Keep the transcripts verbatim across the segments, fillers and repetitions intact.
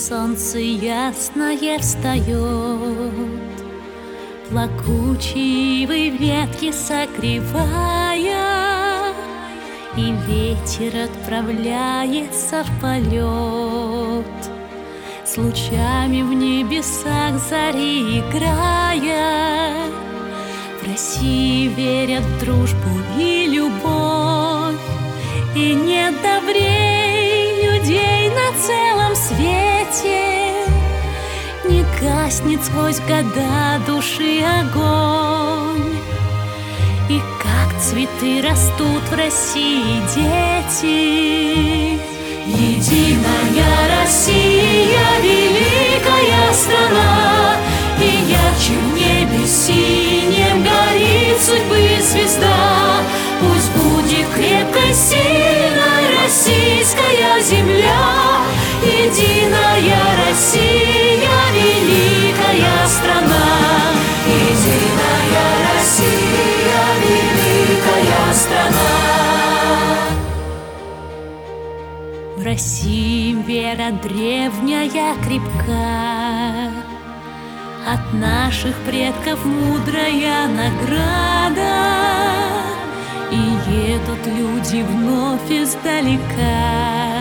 солнце ясное встает, плакучие ветки согревая, и ветер отправляется в полет, с лучами в небесах зари играя. В России верят в дружбу и любовь, и нет добрей людей на целом свете. Не гаснет сквозь года души огонь, и как цветы растут в России дети. Единая Россия, великая страна, и ярче в небе синем горит судьбы звезда. Пусть будет крепкой, сильной российская земля. Единая Россия, великая страна. Единая Россия, великая страна. В России вера древняя крепка, от наших предков мудрая награда, и едут люди вновь издалека,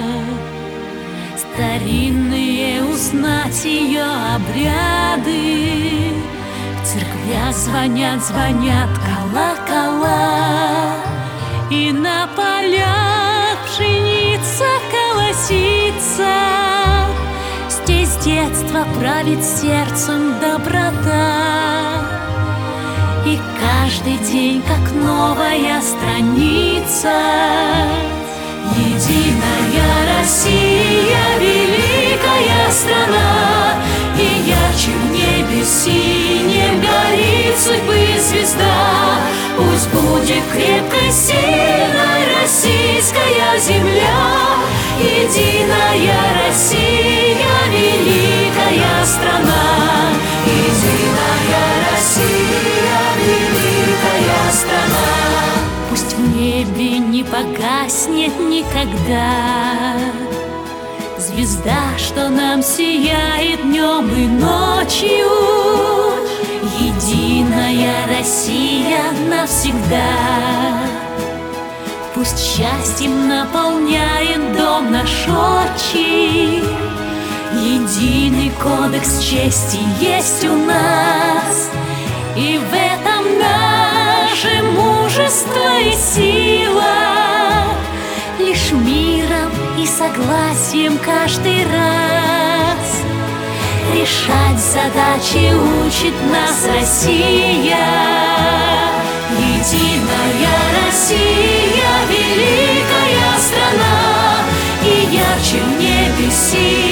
старинные узнать ее обряды. В церквях звонят, звонят колокола, и на полях пшеница колосится. Здесь с детства правит сердцем доброта, и каждый день как новая страница. Единая Россия, великая страна, и ярче в небе синем горит судьбы звезда. Пусть будет крепкой, сильной российская земля. Единая Россия, великая страна. Единая Россия, великая страна. Пусть в небе не погаснет никогда звезда, что нам сияет днем и ночью. Единая Россия навсегда. Пусть счастьем наполняет дом наш отчий. Единый кодекс чести есть у нас, и в этом наше мужество и сила. Лишь миром и согласием каждый раз решать задачи учит нас Россия. Единая Россия, великая страна, и ярче в небе сила.